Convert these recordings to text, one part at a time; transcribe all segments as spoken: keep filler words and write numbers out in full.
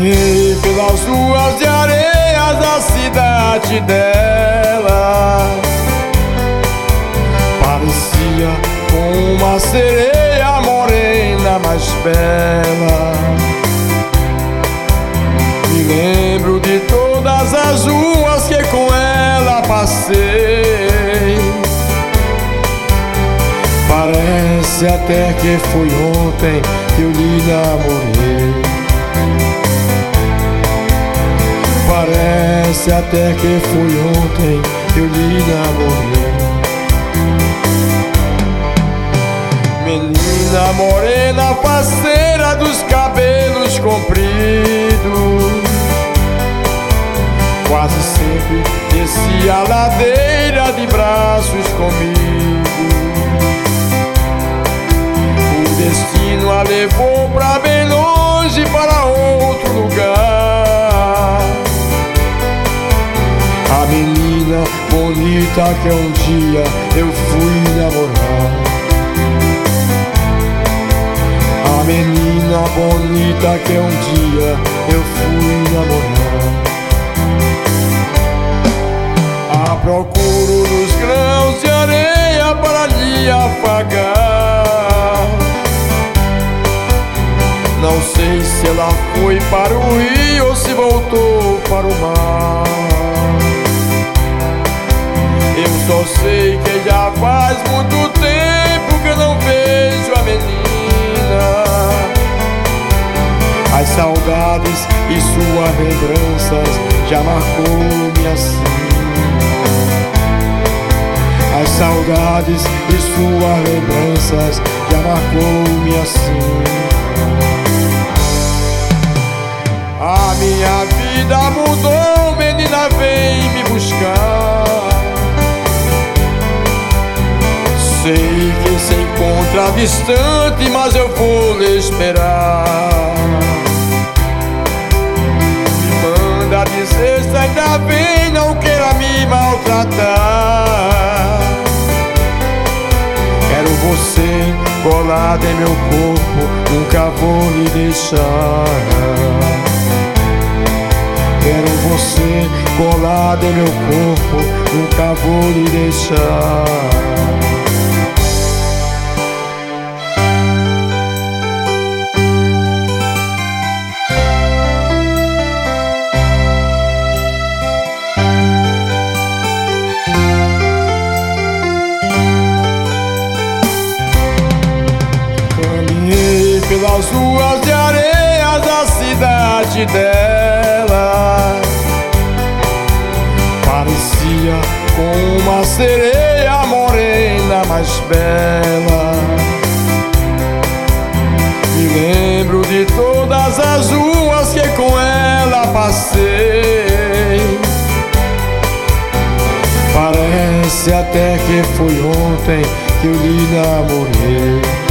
Caminhei pelas ruas de areias da cidade dela. Parecia com uma sereia morena mais bela. Me lembro de todas as ruas que com ela passei. Parece até que foi ontem que eu lhe namorei. Parece até que foi ontem que eu lhe namorei. Menina morena, parceira dos cabelos compridos, quase sempre descia a ladeira de braços comigo. O destino a levou pra bem longe, para outro lugar. A menina bonita que um dia eu fui namorar. A menina bonita que um dia eu fui namorar. A procuro nos grãos de areia para lhe afagar. Não sei se ela foi para o rio ou se voltou para o mar. Eu só sei que já faz muito tempo que eu não vejo a menina. As saudades e suas lembranças já marcou-me assim. As saudades e suas lembranças já marcou-me assim. A minha vida mudou, menina, vem me buscar. Sei que se encontra distante, mas eu vou lhe esperar. Me manda dizer se ainda vem, não queira me maltratar. Quero você colada em meu corpo, nunca vou lhe deixar. Quero você colada em meu corpo, nunca vou lhe deixar. Pelas ruas de areias da cidade dela, parecia com uma sereia morena mais bela. Me lembro de todas as ruas que com ela passei. Parece até que foi ontem que eu lhe namorei.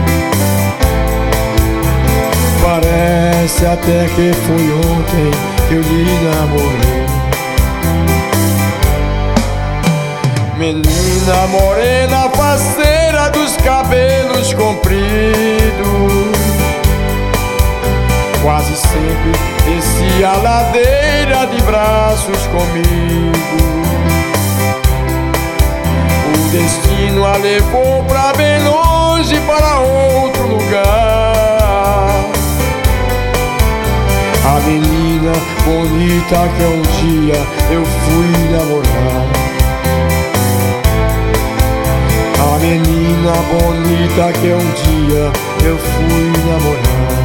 Parece até que foi ontem que eu lhe namorei. Menina morena, parceira dos cabelos compridos, quase sempre descia a ladeira de braços comigo. O destino a levou pra bem longe, para outro lugar. A menina bonita que um dia eu fui namorar. A menina bonita que um dia eu fui namorar.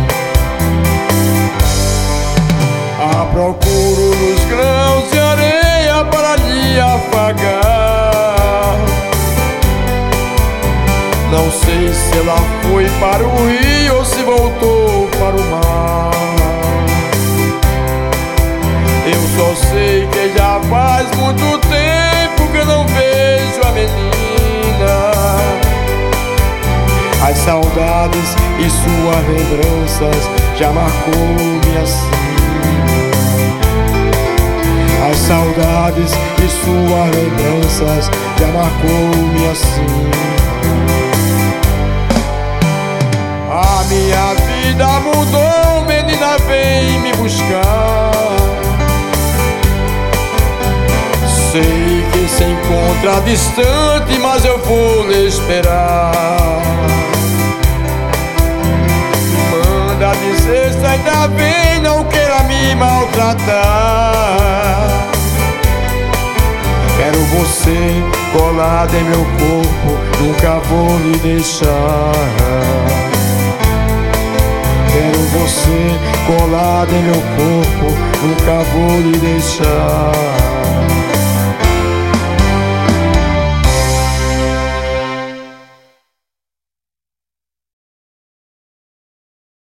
A procuro nos grãos de areia para lhe afagar. Não sei se ela foi para o rio ou se voltou para o mar. Eu só sei que já faz muito tempo que eu não vejo a menina. As saudades e suas lembranças já marcou-me assim. As saudades e suas lembranças já marcou-me assim. A minha vida mudou, menina, vem me buscar. buscar. Sei que se encontra distante, mas eu vou lhe esperar. Manda dizer se ainda vem, não queira me maltratar. Quero você colado em meu corpo, nunca vou lhe deixar. Quero você colado em meu corpo, nunca vou lhe deixar.